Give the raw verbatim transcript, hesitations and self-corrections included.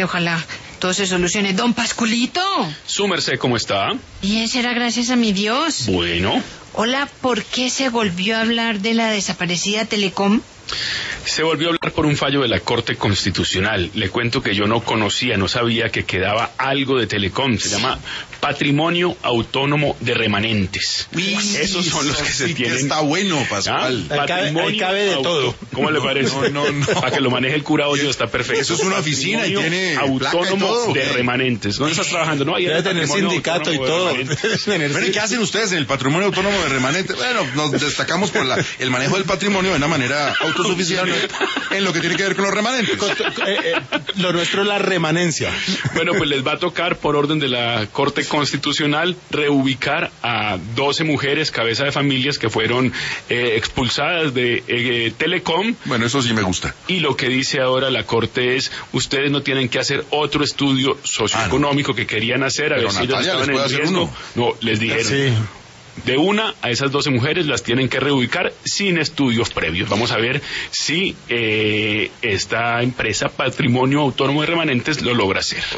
ver, ojalá todo se solucione. Don Pasculito. Su merced, ¿cómo está? Bien, será gracias a mi Dios. Bueno. Hola, ¿por qué se volvió a hablar de la desaparecida Telecom? Se volvió a hablar por un fallo de la Corte Constitucional. Le cuento que yo no conocía, no sabía que quedaba algo de Telecom. Se llama Patrimonio Autónomo de Remanentes. Uy, Esos son los que se sí tienen. Que está bueno, Pascual. ¿Ah? Patrimonio ahí cabe de auto... todo. ¿Cómo le parece? No, no, no. Para que lo maneje el cura Hoyo está perfecto. Eso es una oficina y tiene placa y Autónomo todo, de ¿qué? Remanentes. ¿Dónde estás trabajando? No, ahí Debe en el tener Patrimonio sindicato y Autónomo de todo. Remanentes. Pero ¿y qué hacen ustedes en el Patrimonio Autónomo de Remanente? Bueno, nos destacamos por la, el manejo del patrimonio de una manera autosuficiente en lo que tiene que ver con los remanentes. Con- eh, eh, lo nuestro es la remanencia. Bueno, pues les va a tocar, por orden de la Corte Constitucional, reubicar a doce mujeres, cabeza de familias, que fueron eh, expulsadas de eh, Telecom. Bueno, eso sí me gusta. Y lo que dice ahora la Corte es, ustedes no tienen que hacer otro estudio socioeconómico que querían hacer, a Pero ver si ellos Natalia, estaban ¿les puede en hacer riesgo. uno? No, les dijeron. Sí. De una a esas doce mujeres las tienen que reubicar sin estudios previos. Vamos a ver si eh, esta empresa Patrimonio Autónomo de Remanentes lo logra hacer.